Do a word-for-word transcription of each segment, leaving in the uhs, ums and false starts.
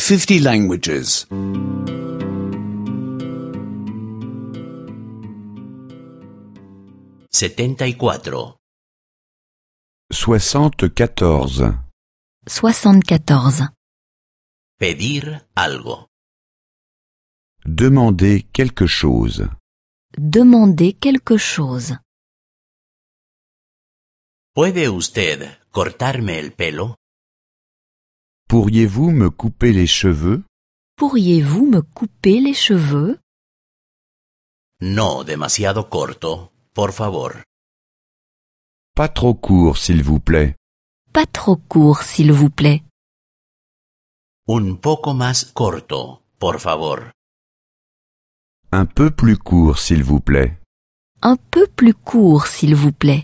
fifty languages. setenta y cuatro. soixante-quatorze. soixante-quatorze. Pedir algo. Demander quelque chose. Demander quelque chose. ¿Puede usted cortarme el pelo? Pourriez-vous me couper les cheveux? Pourriez-vous me couper les cheveux? No demasiado corto, por favor. Pas trop court, s'il vous plaît. Pas trop court, s'il vous plaît. Un poco más corto, por favor. Un peu plus court, s'il vous plaît. Un peu plus court, s'il vous plaît.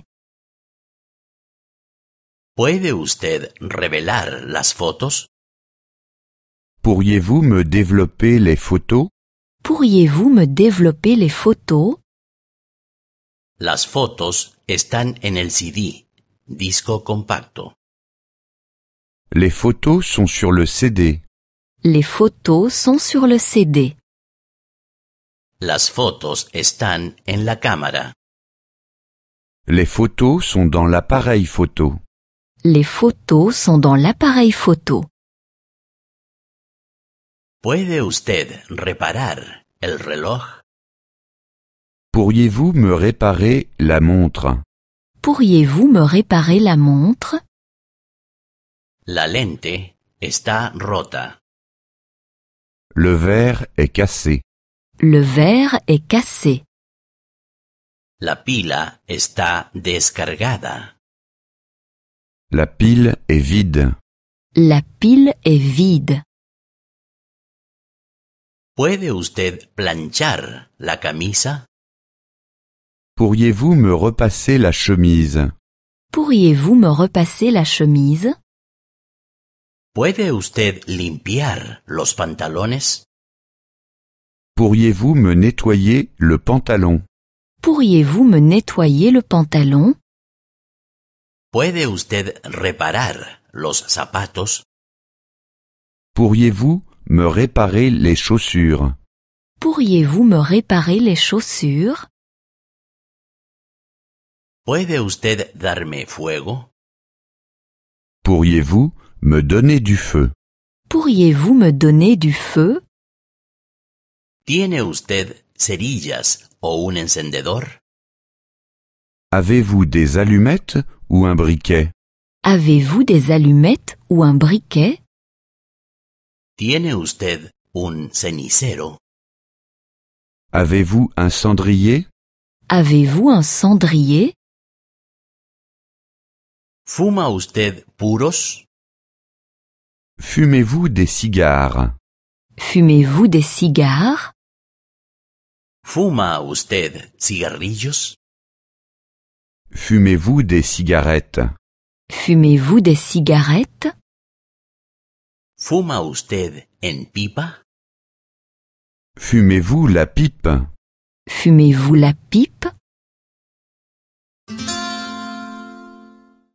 ¿Puede usted revelar las fotos? Pourriez-vous me développer les photos? Pourriez-vous me développer les photos? Las fotos están en el C D, disco compacto. Les photos sont sur le C D. Les photos sont sur le C D. Las fotos están en la cámara. Les photos sont dans l'appareil photo. Les photos sont dans l'appareil photo. ¿Puede usted reparar el reloj? Pourriez-vous me réparer la montre? Pourriez-vous me réparer la montre? La lente está rota. Le verre est cassé. Le verre est cassé. La pila está descargada. La pile est vide. La pile est vide. ¿Puede usted planchar la camisa? Pourriez-vous me repasser la chemise? Pourriez-vous me repasser la chemise? ¿Puede usted limpiar los pantalones? Pourriez-vous me nettoyer le pantalon? Pourriez-vous me nettoyer le pantalon? ¿Puede usted reparar los zapatos? Pourriez-vous me réparer les chaussures? Pourriez-vous me réparer les chaussures? ¿Puede usted darme fuego? Pourriez-vous me donner du feu? Pourriez-vous me donner du feu? ¿Tiene usted cerillas o un encendedor? Avez-vous des allumettes ou un briquet? Avez-vous des allumettes ou un briquet? ¿Tiene usted un cenicero? Avez-vous un cendrier? Avez-vous un cendrier? ¿Fuma usted puros? Fumez-vous des cigares? Fumez-vous des cigares? ¿Fuma usted cigarrillos? Fumez-vous des cigarettes? Fumez-vous des cigarettes? ¿Fuma usted en pipa? Fumez-vous la pipe? Fumez-vous la pipe?